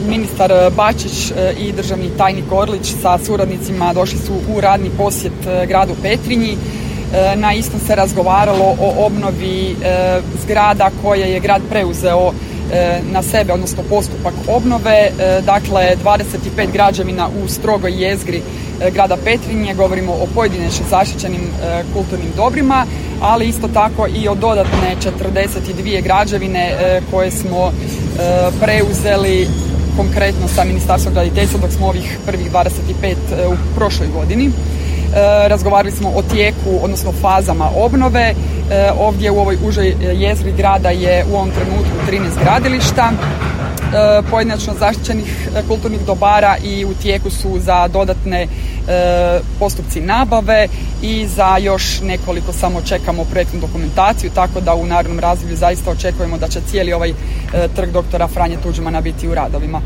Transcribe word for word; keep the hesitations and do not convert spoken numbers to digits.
ministar Bačić i državni tajnik Orlić sa suradnicima došli su u radni posjet gradu Petrinji. Na istom se razgovaralo o obnovi zgrada koje je grad preuzeo na sebe, odnosno postupak obnove. Dakle, dvadeset pet građevina u strogoj jezgri grada Petrinje, govorimo o pojedinačno zaštićenim kulturnim dobrima, ali isto tako i o dodatne četrdeset dvije građevine koje smo preuzeli konkretno sa Ministarstvom graditeljstva dok smo ovih prvih dvadeset pet u prošloj godini. Razgovarali smo o tijeku, odnosno fazama obnove. Ovdje u ovoj užoj jezgri grada je u ovom trenutku trinaest gradilišta pojedinačno zaštićenih kulturnih dobara i u tijeku su za dodatne postupci nabave i za još nekoliko samo čekamo projektnu dokumentaciju, tako da u narednom razdoblju zaista očekujemo da će cijeli ovaj trg doktora Franje Tuđmana biti u radovima.